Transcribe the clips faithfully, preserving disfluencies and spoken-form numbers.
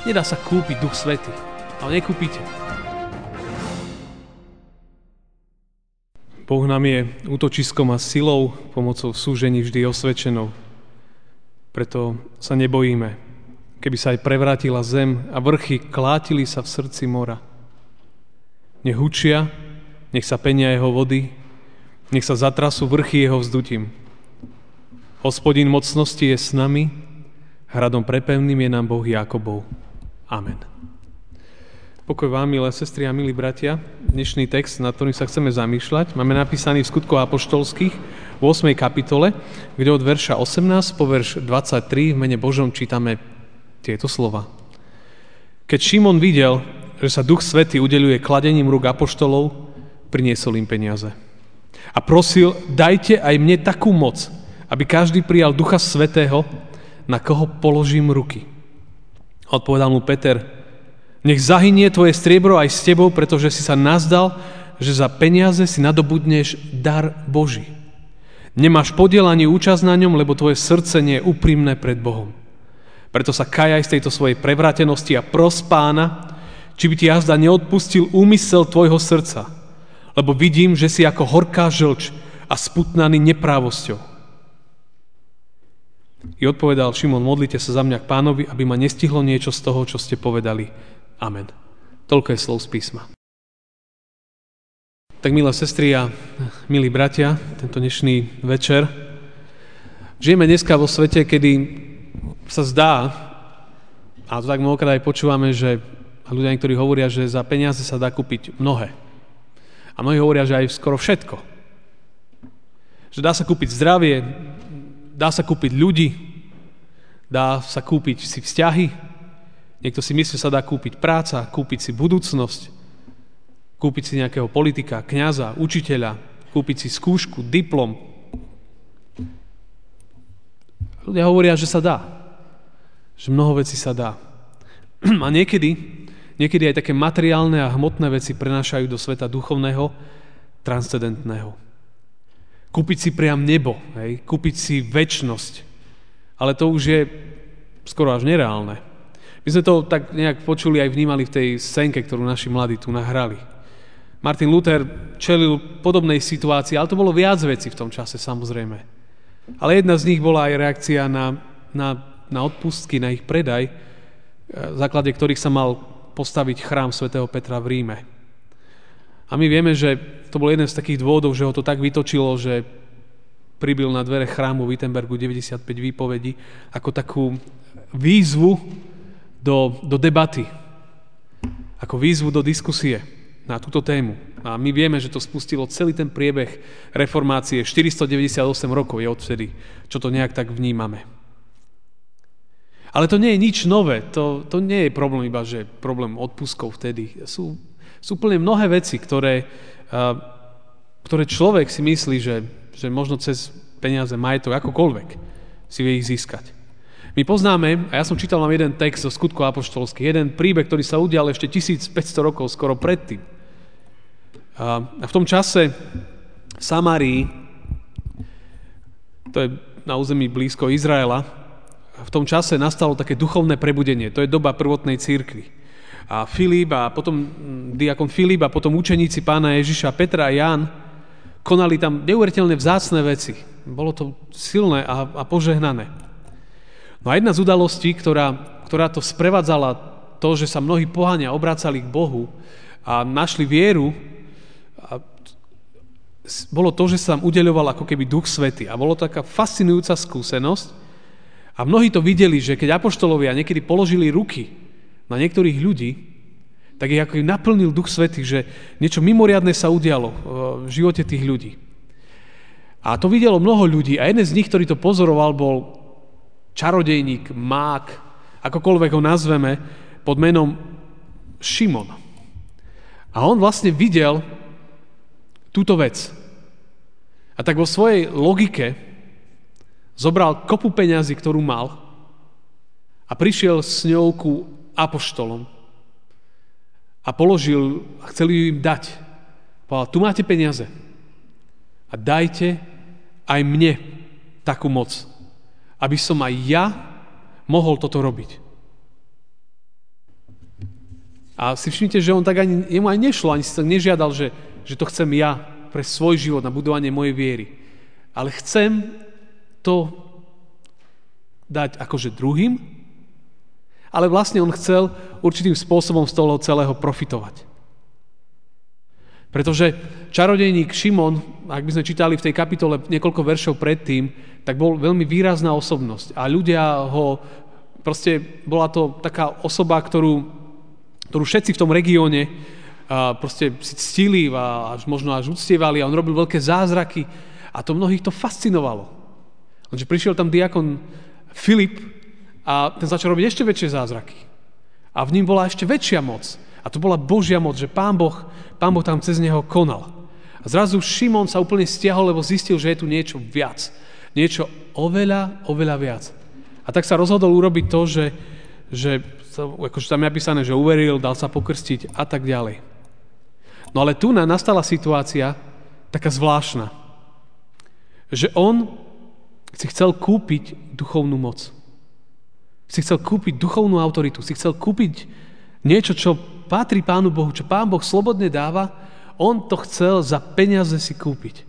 Nedá sa kúpiť Duch Svätý, ale nekúpite. Boh nám je útočiskom a silou, pomocou v súžení vždy osvedčenou. Preto sa nebojíme, keby sa aj prevrátila zem a vrchy klátili sa v srdci mora. Nech hučia, nech sa penia jeho vody, nech sa zatrasú vrchy jeho vzdutím. Hospodin mocnosti je s nami, hradom prepevným je nám Boh Jákobov. Amen. Pokoj vám, milé sestry a milí bratia. Dnešný text, nad ktorým sa chceme zamýšľať, máme napísaný v Skutkoch apoštolských v ôsmej kapitole, kde od verša osemnásť po verš dvadsaťtri v mene Božom čítame tieto slova. Keď Šimon videl, že sa Duch Svätý udeľuje kladením rúk apoštolov, priniesol im peniaze. A prosil, dajte aj mne takú moc, aby každý prijal Ducha Svätého, na koho položím ruky. Odpovedal mu Peter, nech zahynie tvoje striebro aj s tebou, pretože si sa nazdal, že za peniaze si nadobudneš dar Boží. Nemáš podiel ani účasť na ňom, lebo tvoje srdce nie je úprimné pred Bohom. Preto sa kajaj z tejto svojej prevrátenosti a pros Pána, či by ti jazda neodpustil úmysel tvojho srdca, lebo vidím, že si ako horká žlč a sputnaný neprávosťou. I odpovedal Šimon, modlite sa za mňa k Pánovi, aby ma nestihlo niečo z toho, čo ste povedali. Amen. Toľko je slov z písma. Tak, milé sestry a milí bratia, tento dnešný večer. Žijeme dneska vo svete, kedy sa zdá, a to tak mnohokrát aj počúvame, že ľudia niektorí hovoria, že za peniaze sa dá kúpiť mnohé. A mnohí hovoria, že aj skoro všetko. Že dá sa kúpiť zdravie, dá sa kúpiť ľudí, dá sa kúpiť si vzťahy. Niekto si myslí, že sa dá kúpiť práca, kúpiť si budúcnosť, kúpiť si nejakého politika, kňaza, učiteľa, kúpiť si skúšku, diplom. Ľudia hovoria, že sa dá. Že mnoho vecí sa dá. A niekedy, niekedy aj také materiálne a hmotné veci prenášajú do sveta duchovného, transcendentného. Kúpiť si priam nebo, hej? Kúpiť si večnosť. Ale to už je skoro až nereálne. My sme to tak nejak počuli aj vnímali v tej scénke, ktorú naši mladí tu nahrali. Martin Luther čelil podobnej situácii, ale to bolo viac vecí v tom čase, samozrejme. Ale jedna z nich bola aj reakcia na, na, na odpustky, na ich predaj, v základe ktorých sa mal postaviť chrám svätého Petra v Ríme. A my vieme, že to bol jeden z takých dôvodov, že ho to tak vytočilo, že pribil na dvere chrámu v Wittenbergu deväťdesiatpäť výpovedí ako takú výzvu do, do debaty, ako výzvu do diskusie na túto tému. A my vieme, že to spustilo celý ten priebeh reformácie. štyristodeväťdesiatosem rokov je odvtedy, čo to nejak tak vnímame. Ale to nie je nič nové. To, to nie je problém iba, že problém odpustkov vtedy. Sú, sú úplne mnohé veci, ktoré, uh, ktoré človek si myslí, že, že možno cez peniaze, majetok, akokoľvek si vie ich získať. My poznáme, a ja som čítal vám jeden text zo Skutkov apoštolských, jeden príbeh, ktorý sa udial ešte tisícpäťsto rokov skoro predtým. A v tom čase v Samárii, to je na území blízko Izraela, v tom čase nastalo také duchovné prebudenie. To je doba prvotnej cirkvi. A Filip a potom diakon Filip a potom učeníci pána Ježiša Petra a Ján konali tam neuveriteľne vzácne veci. Bolo to silné a, a požehnané. No a jedna z udalostí, ktorá, ktorá to sprevádzala to, že sa mnohí pohania obracali k Bohu a našli vieru, a bolo to, že sa tam udeľoval ako keby Duch Svätý. A bolo to taká fascinujúca skúsenosť. A mnohí to videli, že keď apoštolovia niekedy položili ruky na niektorých ľudí, tak ich ako naplnil Duch Svätý, že niečo mimoriadne sa udialo v živote tých ľudí. A to videlo mnoho ľudí a jeden z nich, ktorý to pozoroval, bol čarodejník, mák, akokoľvek ho nazveme, pod menom Šimon. A on vlastne videl túto vec. A tak vo svojej logike zobral kopu peňazí, ktorú mal, a prišiel s ňou ku apoštolom a položil a chcel ju im dať. Povedal, tu máte peniaze a dajte aj mne takú moc, aby som aj ja mohol toto robiť. A si všimnite, že on tak ani, jemu aj nešlo, ani si to nežiadal, že, že to chcem ja pre svoj život, na budovanie mojej viery. Ale chcem to dať akože druhým, ale vlastne on chcel určitým spôsobom z toho celého profitovať. Pretože čarodejník Šimon, ak by sme čítali v tej kapitole niekoľko veršov predtým, tak bol veľmi výrazná osobnosť. A ľudia ho, proste bola to taká osoba, ktorú ktorú všetci v tom regióne proste si ctili a až, možno až uctievali a on robil veľké zázraky a to mnohých to fascinovalo. Lenže prišiel tam diakon Filip a ten začal robiť ešte väčšie zázraky. A v ním bola ešte väčšia moc. A to bola Božia moc, že Pán Boh, Pán Boh tam cez neho konal. A zrazu Šimon sa úplne stiahol, lebo zistil, že je tu niečo viac. Niečo oveľa, oveľa viac. A tak sa rozhodol urobiť to, že, že akože tam je napísané, že uveril, dal sa pokrstiť a tak ďalej. No ale tu nastala situácia taká zvláštna, že on si chcel kúpiť duchovnú moc. Si chcel kúpiť duchovnú autoritu, si chcel kúpiť niečo, čo patrí Pánu Bohu, čo Pán Boh slobodne dáva, on to chcel za peniaze si kúpiť.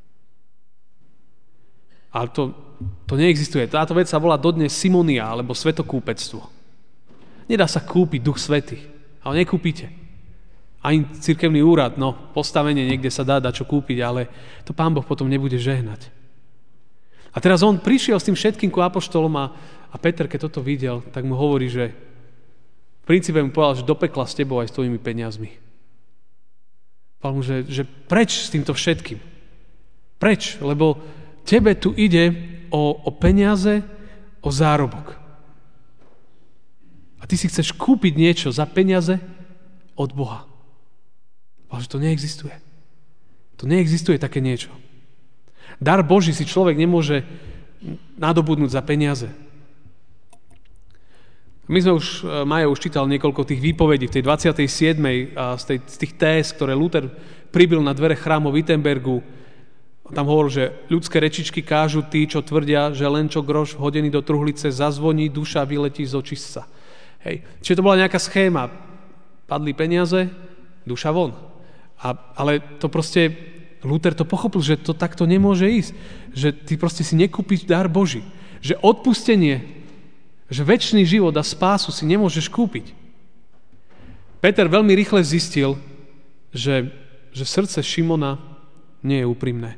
Ale to, to neexistuje. Táto vec sa volá dodnes simonia, alebo svetokúpectvo. Nedá sa kúpiť Duch Svätý. Ale nekúpite. Ani cirkevný úrad, no, postavenie niekde sa dá dať čo kúpiť, ale to Pán Boh potom nebude žehnať. A teraz on prišiel s tým všetkým ku apoštolom a, a Peter, keď toto videl, tak mu hovorí, že v princípe mu povedal, že do pekla s tebou aj s tvojimi peniazmi. Povedal mu, že, že preč s týmto všetkým? Preč? Lebo tebe tu ide o, o peniaze, o zárobok. A ty si chceš kúpiť niečo za peniaze od Boha. Ale že to neexistuje. To neexistuje také niečo. Dar Boží si človek nemôže nadobudnúť za peniaze. My sme už, Maja už čítal niekoľko tých výpovedí v tej dvadsiatej siedmej z, tej, z tých téz, ktoré Luther pribil na dvere chrámu v Wittenbergu. Tam hovoril, že ľudské rečičky kážu tí, čo tvrdia, že len čo groš hodený do truhlice zazvoní, duša vyletí z očistca. Hej. Čiže to bola nejaká schéma. Padli peniaze, duša von. A, ale to proste, Luther to pochopil, že to takto nemôže ísť. Že ty proste si nekúpiš dar Boží. Že odpustenie, že večný život a spásu si nemôžeš kúpiť. Peter veľmi rýchle zistil, že, že srdce Šimona nie je úprimné.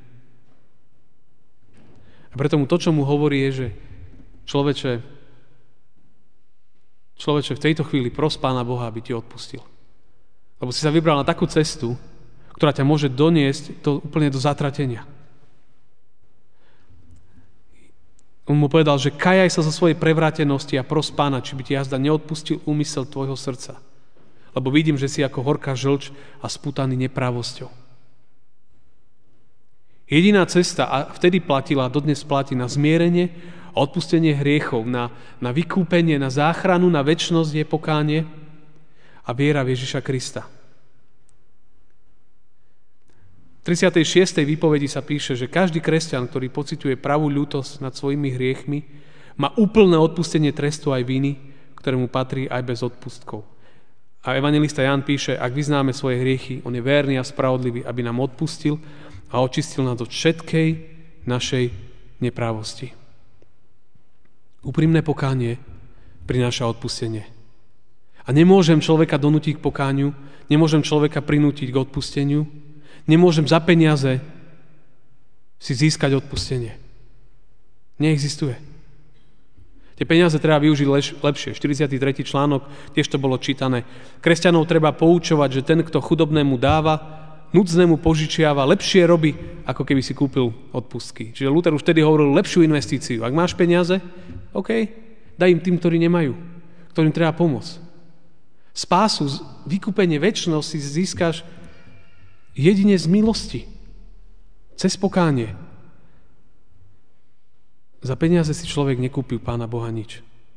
A preto mu to, čo mu hovorí, je, že človeče, Človeče, v tejto chvíli pros Pána Boha, aby ti odpustil. Lebo si sa vybral na takú cestu, ktorá ťa môže doniesť to úplne do zatratenia. On mu povedal, že kajaj sa zo svojej prevrátenosti a pros Pána, či by ti jazda neodpustil úmysel tvojho srdca. Lebo vidím, že si ako horká žlč a spútaný neprávosťou. Jediná cesta, a vtedy platila, dodnes platí, na zmierenie a odpustenie hriechov, na, na vykúpenie, na záchranu, na večnosť je pokánie a viera v Ježiša Krista. V tridsiatej šiestej výpovedi sa píše, že každý kresťan, ktorý pociťuje pravú ľútosť nad svojimi hriechmi, má úplné odpustenie trestu aj viny, ktorému patrí aj bez odpustkov. A evanjelista Ján píše, ak vyznáme svoje hriechy, on je verný a spravodlivý, aby nám odpustil a očistil nás od všetkej našej neprávosti. Úprimné pokánie prináša odpustenie. A nemôžem človeka donútiť k pokániu, nemôžem človeka prinútiť k odpusteniu, nemôžem za peniaze si získať odpustenie. Neexistuje. Tie peniaze treba využiť leš, lepšie. štyridsiaty tretí článok, tiež to bolo čítané. Kresťanov treba poučovať, že ten, kto chudobnému dáva, núdznému požičiava, lepšie robí, ako keby si kúpil odpustky. Čiže Luther už vtedy hovoril lepšiu investíciu. Ak máš peniaze, OK, daj im tým, ktorí nemajú, ktorým treba pomôcť. Spásu, vykúpenie, večnosť si získaš jedine z milosti, cez pokánie. Za peniaze si človek nekúpil Pána Boha nič.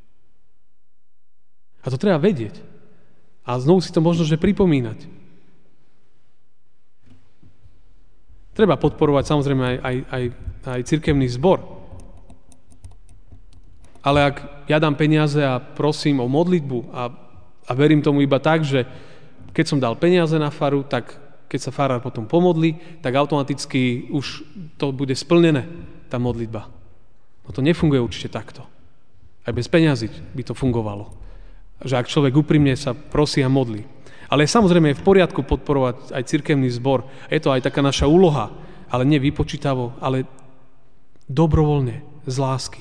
A to treba vedieť. A znovu si to možno, že pripomínať. Treba podporovať samozrejme aj, aj, aj, aj cirkevný zbor. Ale ak ja dám peniaze a prosím o modlitbu a a verím tomu iba tak, že keď som dal peniaze na faru, tak keď sa farár potom pomodlí, tak automaticky už to bude splnené, tá modlitba. No to nefunguje určite takto. Aj bez peňazí by to fungovalo. Že ak človek úprimne sa prosí a modlí. Ale samozrejme je v poriadku podporovať aj cirkevný zbor. Je to aj taká naša úloha, ale nie vypočítavo, ale dobrovoľne, z lásky.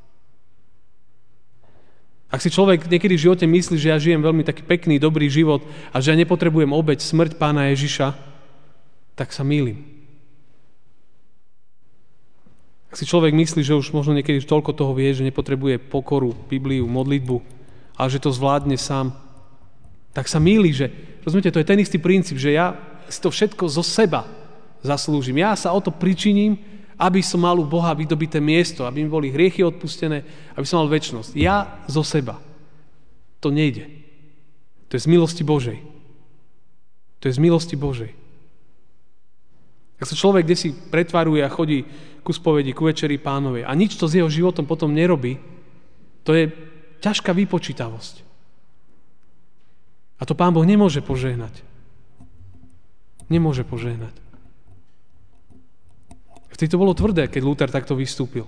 Ak si človek niekedy v živote myslí, že ja žijem veľmi taký pekný, dobrý život a že ja nepotrebujem obeť smrť Pána Ježiša, tak sa mýlim. Ak si človek myslí, že už možno niekedy toľko toho vie, že nepotrebuje pokoru, Bibliu, modlitbu, ale že to zvládne sám, tak sa mýli, že, rozumiete, to je ten istý princíp, že ja si to všetko zo seba zaslúžim. Ja sa o to pričiním, aby som mal u Boha vydobité miesto, aby mi boli hriechy odpustené, aby som mal večnosť. Ja zo seba. To nejde. To je z milosti Božej. To je z milosti Božej. Ak sa človek kdesi pretvaruje a chodí ku spovedi, ku večeri Pánovej a nič to s jeho životom potom nerobí, to je ťažká vypočítavosť. A to Pán Boh nemôže požehnať. Nemôže požehnať. Vtedy to bolo tvrdé, keď Luther takto vystúpil.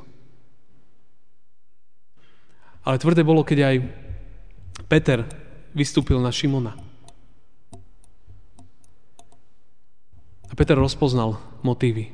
Ale tvrdé bolo, keď aj Peter vystúpil na Šimona. A Peter rozpoznal motívy.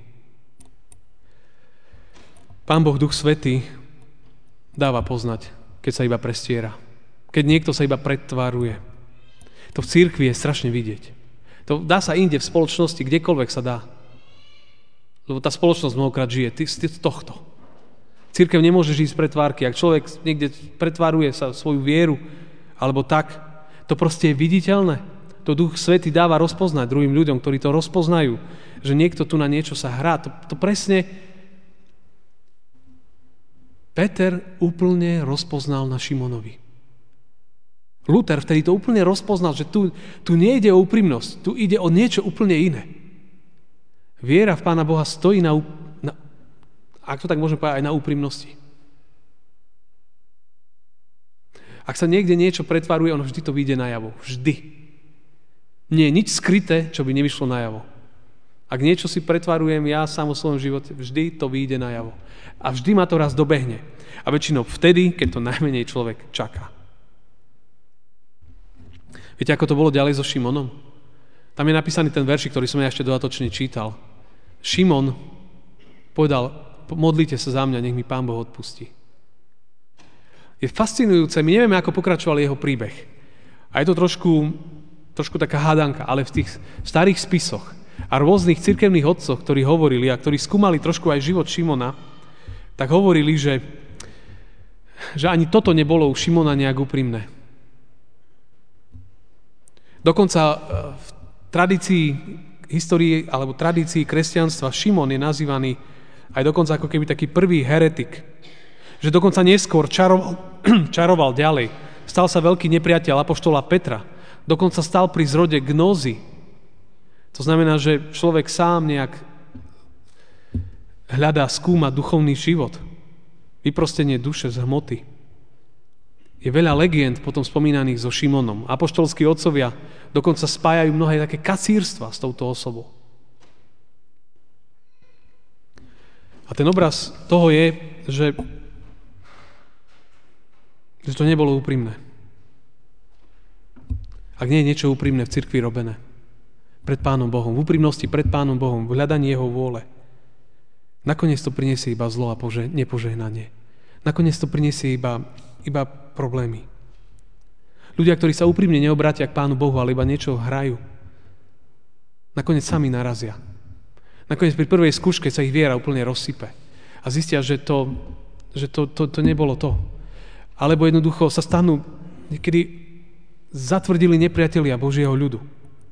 Pán Boh, Duch Svätý dáva poznať, keď sa iba prestiera. Keď niekto sa iba pretváruje. To v cirkvi je strašne vidieť. To dá sa inde v spoločnosti, kdekoľvek sa dá. Lebo tá spoločnosť mnohokrát žije z tohto. Cirkev nemôže žiť z pretvárky. Ak človek niekde pretváruje sa svoju vieru, alebo tak, to proste je viditeľné. To Duch Svätý dáva rozpoznať druhým ľuďom, ktorí to rozpoznajú, že niekto tu na niečo sa hrá. To, to presne Peter úplne rozpoznal na Šimonovi. Luther vtedy to úplne rozpoznal, že tu, tu nejde o úprimnosť, tu ide o niečo úplne iné. Viera v Pána Boha stojí na, na ak to tak môžem povedať, aj na úprimnosti. Ak sa niekde niečo pretvaruje, ono vždy to vyjde najavo. Vždy. Nie je nič skryté, čo by nevyšlo najavo. Ak niečo si pretvarujem ja sám o svojom živote, vždy to vyjde najavo. A vždy ma to raz dobehne. A väčšinou vtedy, keď to najmenej človek čaká. Viete, ako to bolo ďalej so Šimonom? Tam je napísaný ten veršik, ktorý som ja ešte dodatočne čítal. Šimon povedal, modlite sa za mňa, nech mi Pán Boh odpustí. Je fascinujúce, my nevieme, ako pokračoval jeho príbeh. A je to trošku, trošku taká hádanka, ale v tých starých spisoch a rôznych cirkevných otcoch, ktorí hovorili a ktorí skúmali trošku aj život Šimona, tak hovorili, že, že ani toto nebolo u Šimona nejak úprimné. Dokonca v tradícii histórii alebo tradícii kresťanstva Šimon je nazývaný aj dokonca ako keby taký prvý heretik. Že dokonca neskôr čaroval, čaroval ďalej. Stal sa veľký nepriateľ apoštola Petra. Dokonca stal pri zrode gnózy. To znamená, že človek sám nejak hľadá, skúma duchovný život. Vyprostenie duše z hmoty. Je veľa legend potom spomínaných so Šimonom. Apoštolskí otcovia dokonca spájajú mnohé také kacírstva s touto osobou. A ten obraz toho je, že, že to nebolo úprimné. Ak nie je niečo úprimné v cirkvi robené, pred Pánom Bohom, v úprimnosti pred Pánom Bohom, v hľadaní Jeho vôle, nakoniec to prinesie iba zlo a pože- nepožehnanie. Nakoniec to prinesie iba, iba problémy. Ľudia, ktorí sa úprimne neobrátia k Pánu Bohu, ale iba niečo hrajú, nakoniec sami narazia. Nakoniec pri prvej skúške sa ich viera úplne rozsype a zistia, že to, že to, to, to nebolo to. Alebo jednoducho sa stanú niekedy zatvrdili nepriatelia Božieho ľudu.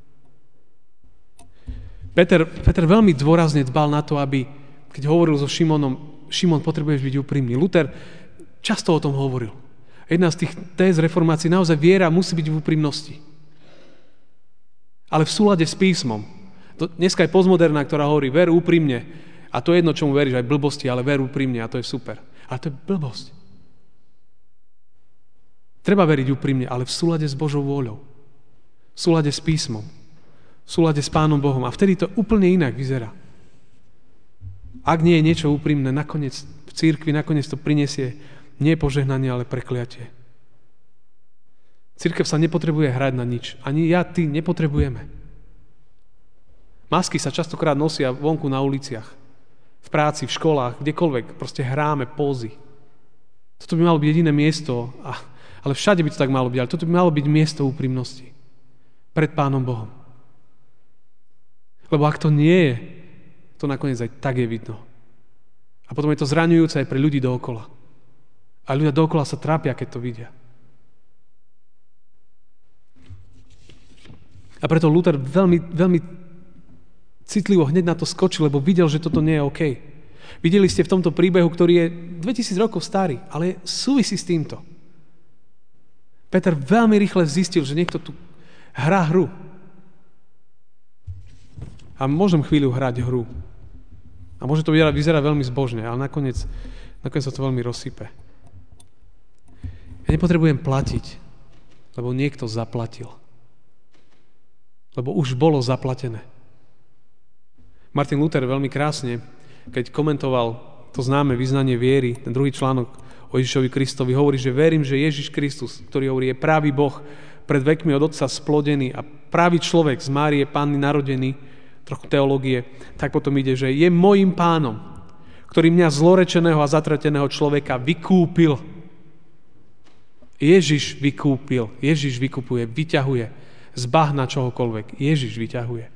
Peter, Peter veľmi dôrazne dbal na to, aby, keď hovoril so Šimonom, Šimon, potrebuješ byť úprimný. Luther často o tom hovoril. Jedna z tých téz reformácií, naozaj viera musí byť v úprimnosti. Ale v súlade s písmom. To, dneska je postmoderná, ktorá hovorí, ver úprimne. A to je jedno, čomu veríš, aj blbosti, ale ver úprimne a to je super. Ale to je blbosť. Treba veriť úprimne, ale v súlade s Božou vôľou. V súlade s písmom. V súlade s Pánom Bohom. A vtedy to úplne inak vyzerá. Ak nie je niečo úprimné, nakoniec v cirkvi nakoniec to prinesie nie požehnanie, ale prekliatie. Cirkev sa nepotrebuje hrať na nič. Ani ja, ty nepotrebujeme. Masky sa častokrát nosia vonku na uliciach. V práci, v školách, kdekoľvek. Proste hráme pózy. Toto by malo byť jediné miesto, a, ale všade by to tak malo byť, ale toto by malo byť miesto úprimnosti. Pred Pánom Bohom. Lebo ak to nie je, to nakoniec aj tak je vidno. A potom je to zraňujúce aj pre ľudí dookola. A ľudia dookola sa trápia, keď to vidia. A preto Luther veľmi, veľmi citlivo hneď na to skočil, lebo videl, že toto nie je OK. Videli ste v tomto príbehu, ktorý je dvetisíc rokov starý, ale súvisí s týmto. Peter veľmi rýchle zistil, že niekto tu hrá hru. A môžem chvíľu hrať hru. A môže to vyzerať veľmi zbožne, ale nakoniec, nakoniec sa to veľmi rozsype. Ja nepotrebujem platiť, lebo niekto zaplatil. Lebo už bolo zaplatené. Martin Luther veľmi krásne, keď komentoval to známe vyznanie viery, ten druhý článok o Ježišovi Kristovi, hovorí, že verím, že Ježiš Kristus, ktorý hovorí, je pravý Boh, pred vekmi od Otca splodený a pravý človek z Márie Panny narodený, trochu teológie, tak potom ide, že je mojím pánom, ktorý mňa zlorečeného a zatrateného človeka vykúpil. Ježiš vykúpil, Ježiš vykupuje, vyťahuje z bahna čohokoľvek. Ježiš vyťahuje.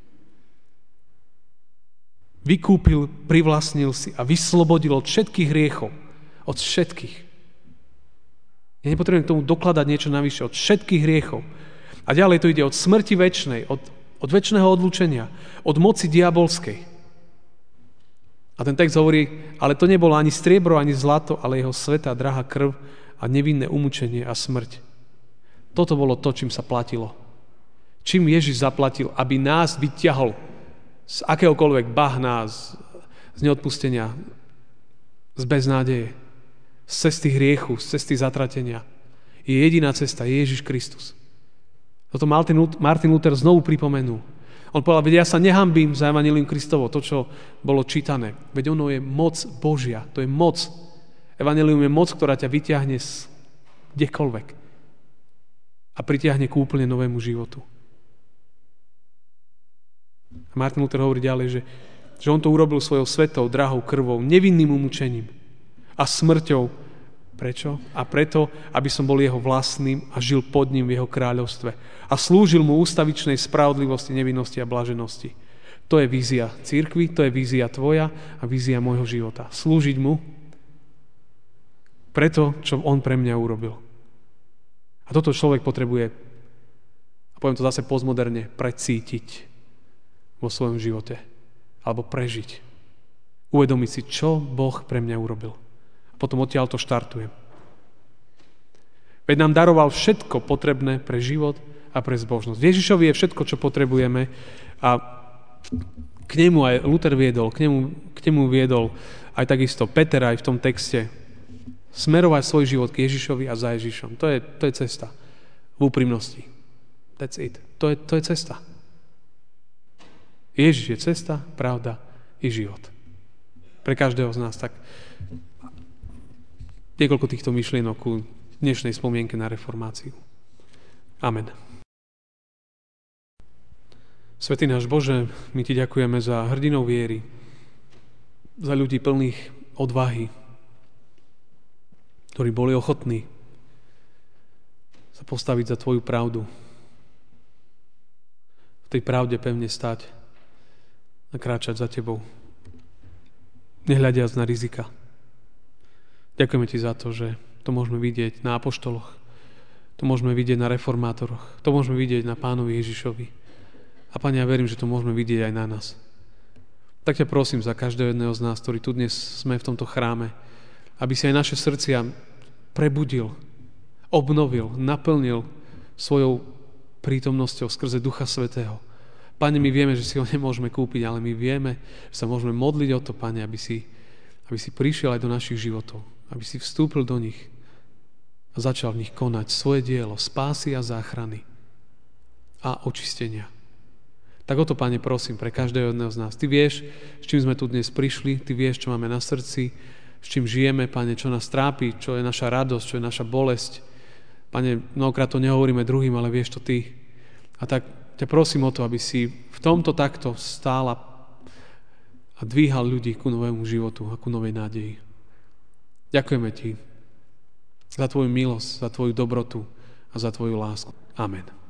Vykúpil, privlastnil si a vyslobodil od všetkých hriechov. Od všetkých. Ja nepotrebujem k tomu dokladať niečo navyše. Od všetkých hriechov. A ďalej to ide od smrti večnej, od, od večného odlúčenia, od moci diabolskej. A ten text hovorí, ale to nebolo ani striebro, ani zlato, ale jeho svätá drahá krv a nevinné umúčenie a smrť. Toto bolo to, čím sa platilo. Čím Ježiš zaplatil, aby nás vyťahol z akéhokoľvek bahna, z, z neodpustenia, z beznádeje, z cesty hriechu, z cesty zatratenia. Je jediná cesta, je Ježiš Kristus. Toto Martin Luther znovu pripomenul. On povedal, veď ja sa nehambím za evanjelium Kristovo, to, čo bolo čítané. Veď ono je moc Božia, to je moc. Evanjelium je moc, ktorá ťa vyťahne z kdekoľvek a pritiahne k úplne novému životu. A Martin Luther hovorí ďalej, že, že on to urobil svojou svetou, drahou krvou, nevinným umúčením a smrťou. Prečo? A preto, aby som bol jeho vlastným a žil pod ním v jeho kráľovstve a slúžil mu ústavičnej spravodlivosti, nevinnosti a blaženosti. To je vízia cirkvi, to je vízia tvoja a vízia môjho života. Slúžiť mu preto, čo on pre mňa urobil. A toto človek potrebuje, a poviem to zase postmoderne, precítiť vo svojom živote. Alebo prežiť. Uvedomiť si, čo Boh pre mňa urobil. A potom odtiaľ to štartujem. Veď nám daroval všetko potrebné pre život a pre zbožnosť. Ježišovi je všetko, čo potrebujeme a k nemu aj Luther viedol, k nemu, k nemu viedol aj takisto Peter aj v tom texte. Smerovať svoj život k Ježišovi a za Ježišom. To je, to je cesta. V úprimnosti. That's it. To je, to je cesta. Ježiš je cesta, pravda i život. Pre každého z nás. Tak niekoľko týchto myšlienok ku dnešnej spomienke na reformáciu. Amen. Svätý náš Bože, my Ti ďakujeme za hrdinov viery, za ľudí plných odvahy, ktorí boli ochotní sa postaviť za Tvoju pravdu. V tej pravde pevne stať a kráčať za Tebou, nehľadiac na rizika. Ďakujeme Ti za to, že to môžeme vidieť na apoštoloch, to môžeme vidieť na reformátoroch, to môžeme vidieť na Pánovi Ježišovi. A Pane, ja verím, že to môžeme vidieť aj na nás. Tak ťa prosím za každého jedného z nás, ktorý tu dnes sme v tomto chráme, aby si aj naše srdcia prebudil, obnovil, naplnil svojou prítomnosťou skrze Ducha Svätého. Pane, my vieme, že si ho nemôžeme kúpiť, ale my vieme, že sa môžeme modliť o to, Pane, aby si, aby si prišiel aj do našich životov, aby si vstúpil do nich a začal v nich konať svoje dielo spásy a záchrany a očistenia. Tak o to, Pane, prosím pre každého jedného z nás. Ty vieš, s čím sme tu dnes prišli, Ty vieš, čo máme na srdci, s čím žijeme, Pane, čo nás trápi, čo je naša radosť, čo je naša bolesť. Pane, mnohokrát to nehovoríme druhým, ale vieš to Ty. A tak ťa prosím o to, aby si v tomto takto stála a dvíhal ľudí ku novému životu a ku novej nádeji. Ďakujeme Ti za Tvoju milosť, za Tvoju dobrotu a za Tvoju lásku. Amen.